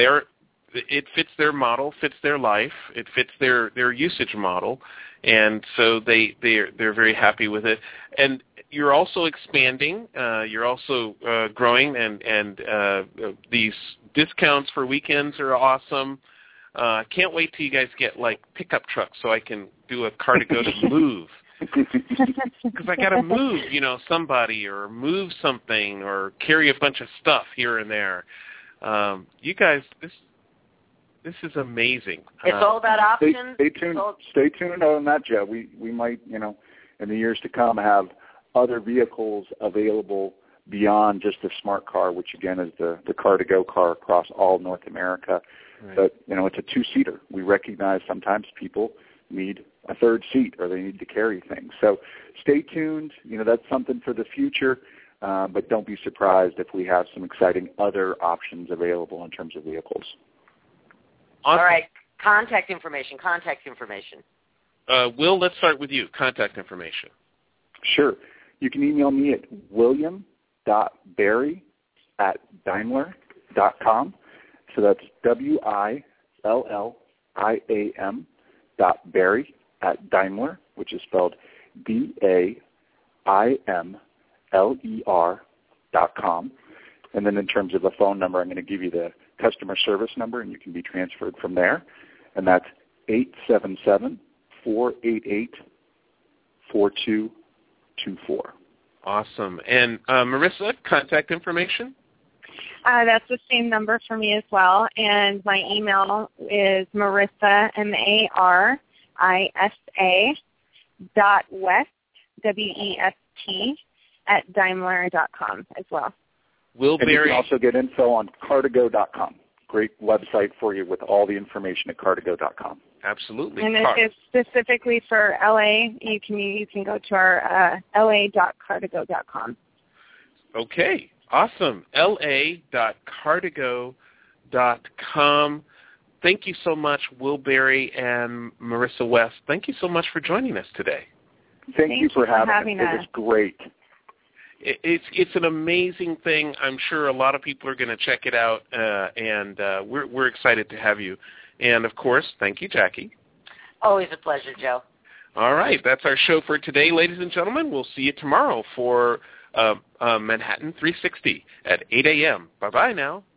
it fits their model, fits their life, it fits their usage model, and so they're very happy with it. And you're also expanding, you're also growing, and these discounts for weekends are awesome. Can't wait till you guys get like pickup trucks so I can do a Car2Go to move. Because I got to move, somebody or move something or carry a bunch of stuff here and there. You guys, this is amazing. It's all about options. Stay tuned on that, Joe. We might, in the years to come, have other vehicles available beyond just the smart car, which again is the Car2Go car across all North America. Right. But it's a two-seater. We recognize sometimes people need a third seat or they need to carry things. So stay tuned. That's something for the future. But don't be surprised if we have some exciting other options available in terms of vehicles. Awesome. All right. Contact information. Will, let's start with you. Contact information. Sure. You can email me at william.barry@daimler.com. So that's WILLIAM.Barry@Daimler, which is spelled DAIMLER.com. And then in terms of a phone number, I'm going to give you the customer service number, and you can be transferred from there. And that's 877-488-4222. 888-888-8224. Awesome. And Marissa, contact information? That's the same number for me as well. And my email is Marissa, MARISA, .west, WEST, at Daimler.com as well. Will And you Berry. can also get info on Car2Go.com. Great website for you with all the information at Car2Go.com. Absolutely. And if it's specifically for LA, you can go to our la.car2go.com. Okay. Awesome. la.car2go.com. Thank you so much, Will Berry and Marissa West. Thank you so much for joining us today. Thank you for having us. It was great. It's an amazing thing. I'm sure a lot of people are going to check it out, and we're excited to have you. And, of course, thank you, Jackie. Always a pleasure, Joe. All right. That's our show for today, ladies and gentlemen. We'll see you tomorrow for Manhattan 360 at 8 a.m. Bye-bye now.